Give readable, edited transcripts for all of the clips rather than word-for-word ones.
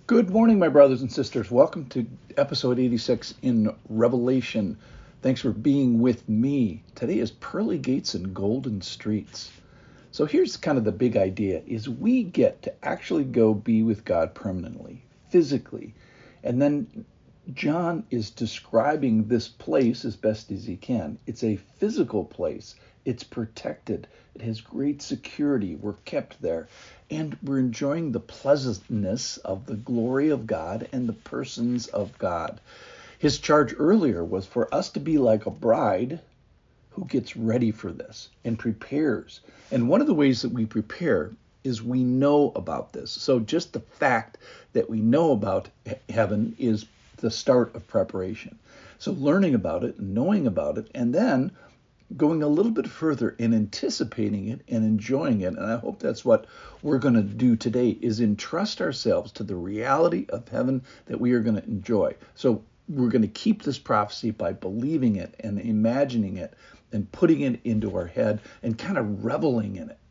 Good morning, my brothers and sisters. Welcome to episode 86 in Revelation. Thanks for being with me. Today is Pearly Gates and Golden Streets. So here's kind of the big idea, is we get to actually go be with God permanently, physically. And then John is describing this place as best as he can. It's a physical place. It's protected. It has great security. We're kept there. And we're enjoying the pleasantness of the glory of God and the persons of God. His charge earlier was for us to be like a bride who gets ready for this and prepares. And one of the ways that we prepare is we know about this. So just the fact that we know about heaven is the start of preparation. So learning about it, knowing about it, and then going a little bit further and anticipating it and enjoying it. And I hope that's what we're going to do today, is entrust ourselves to the reality of heaven that we are going to enjoy. So we're going to keep this prophecy by believing it and imagining it and putting it into our head and kind of reveling in it.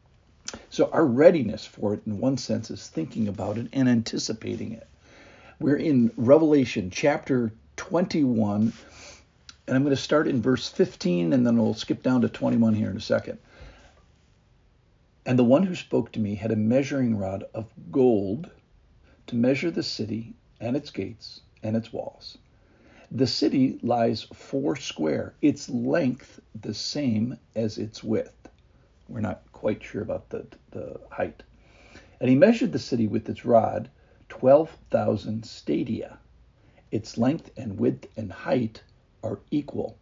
So our readiness for it, in one sense, is thinking about it and anticipating it. We're in Revelation chapter 21, and I'm going to start in verse 15, and then we'll skip down to 21 here in a second. And the one who spoke to me had a measuring rod of gold to measure the city and its gates and its walls. The city lies 4 square, its length the same as its width. We're not quite sure about the height. And he measured the city with its rod, 12,000 stadia. Its length and width and height are equal.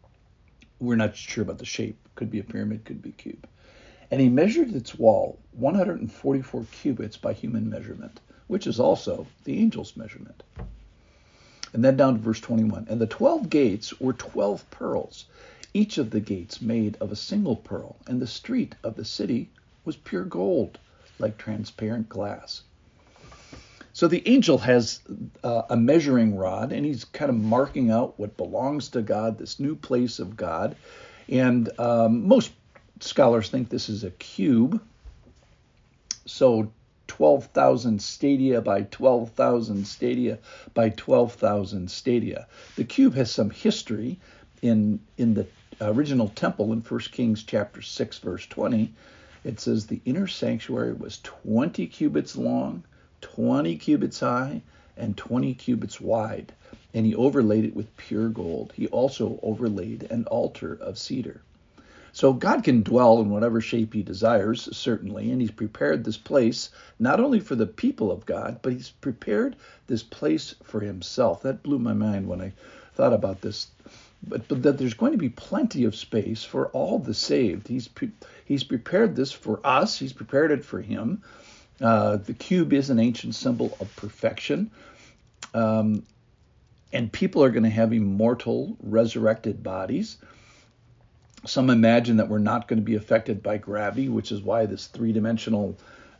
We're not sure about the shape. Could be a pyramid, could be a cube. And he measured its wall 144 cubits by human measurement, which is also the angel's measurement. And then down to verse 21. And the 12 gates were 12 pearls, each of the gates made of a single pearl. And the street of the city was pure gold, like transparent glass. So the angel has a measuring rod, and he's kind of marking out what belongs to God, this new place of God. And most scholars think this is a cube. So 12,000 stadia by 12,000 stadia by 12,000 stadia. The cube has some history in the original temple in 1 Kings chapter 6, verse 20. It says the inner sanctuary was 20 cubits long, 20 cubits high, and 20 cubits wide, and he overlaid it with pure gold. He also overlaid an altar of cedar. So God can dwell in whatever shape he desires, certainly, and he's prepared this place not only for the people of God, but he's prepared this place for himself. That blew my mind when I thought about this. But that there's going to be plenty of space for all the saved. He's prepared this for us. He's prepared it for him. The cube is an ancient symbol of perfection. And people are going to have immortal, resurrected bodies. Some imagine that we're not going to be affected by gravity, which is why this three-dimensional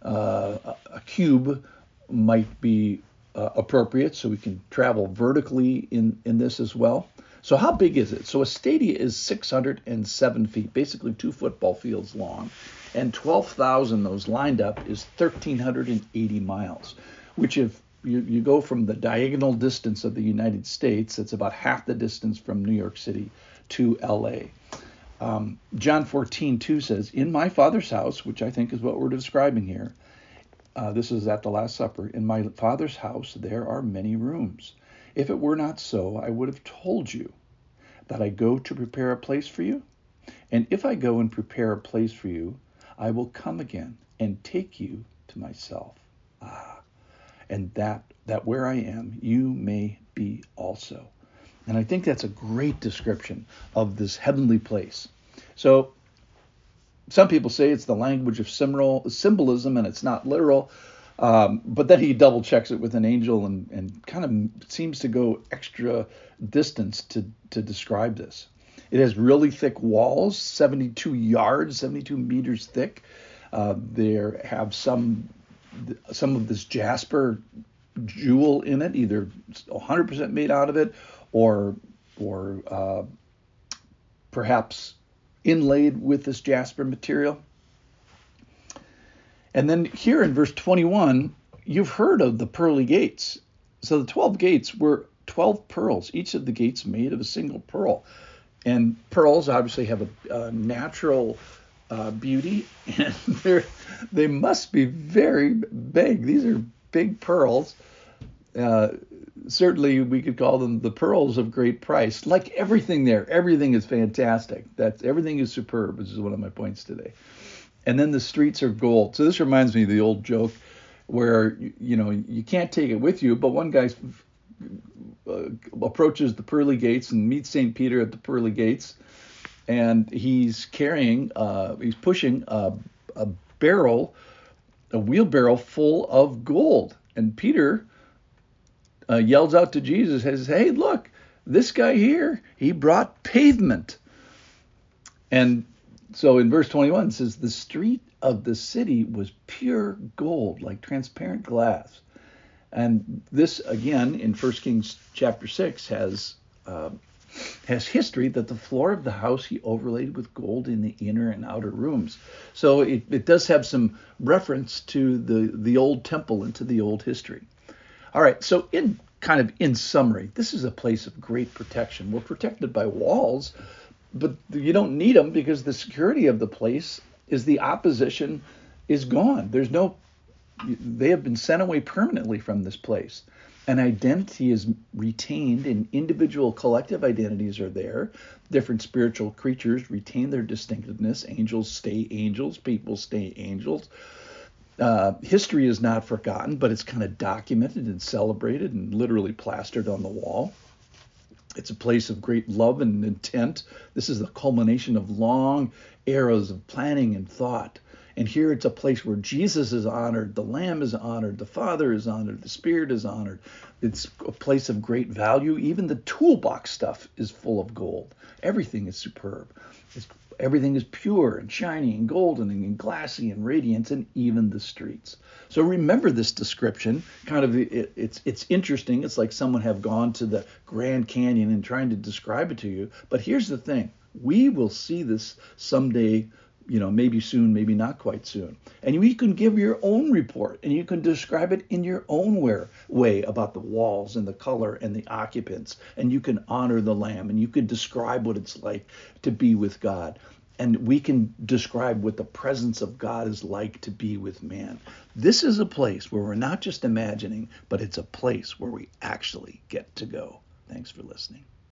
a cube might be appropriate, so we can travel vertically in this as well. So how big is it? So a stadia is 607 feet, basically 2 football fields long. And 12,000, those lined up, is 1,380 miles, which if you go from the diagonal distance of the United States, it's about half the distance from New York City to L.A. John 14:2 says, in my Father's house, which I think is what we're describing here, this is at the Last Supper, in my Father's house there are many rooms. If it were not so, I would have told you that I go to prepare a place for you. And if I go and prepare a place for you, I will come again and take you to myself. And that where I am, you may be also. And I think that's a great description of this heavenly place. So some people say it's the language of symbolism and it's not literal. But then he double checks it with an angel and kind of seems to go extra distance to describe this. It has really thick walls, 72 yards, 72 meters thick. There have some of this jasper jewel in it, either 100% made out of it or perhaps inlaid with this jasper material. And then here in verse 21, you've heard of the pearly gates. So the 12 gates were 12 pearls, each of the gates made of a single pearl. And pearls obviously have a natural beauty, and they must be very big. These are big pearls. Certainly, we could call them the pearls of great price. Like everything there, everything is fantastic. Everything is superb, which is one of my points today. And then the streets are gold. So this reminds me of the old joke where you can't take it with you, but one guy approaches the pearly gates and meets St. Peter at the pearly gates, and he's pushing a wheelbarrow full of gold. And Peter yells out to Jesus, says, "Hey, look, this guy here, he brought pavement." And so in verse 21 it says, "The street of the city was pure gold, like transparent glass." And this, again, in 1 Kings chapter 6, has history that the floor of the house he overlaid with gold in the inner and outer rooms. So it does have some reference to the old temple and to the old history. All right, so in summary, this is a place of great protection. We're protected by walls, but you don't need them because the security of the place is the opposition is gone. They have been sent away permanently from this place. An identity is retained, and individual collective identities are there. Different spiritual creatures retain their distinctiveness. Angels stay angels. People stay angels. History is not forgotten, but it's kind of documented and celebrated and literally plastered on the wall. It's a place of great love and intent. This is the culmination of long eras of planning and thought. And here it's a place where Jesus is honored, the Lamb is honored, the Father is honored, the Spirit is honored. It's a place of great value. Even the toolbox stuff is full of gold. Everything is superb. Everything is pure and shiny and golden and glassy and radiant, and even the streets. So remember this description. It's interesting. It's like someone have gone to the Grand Canyon and trying to describe it to you. But here's the thing. We will see this someday, maybe soon, maybe not quite soon. And you can give your own report, and you can describe it in your own way about the walls and the color and the occupants. And you can honor the Lamb, and you can describe what it's like to be with God. And we can describe what the presence of God is like to be with man. This is a place where we're not just imagining, but it's a place where we actually get to go. Thanks for listening.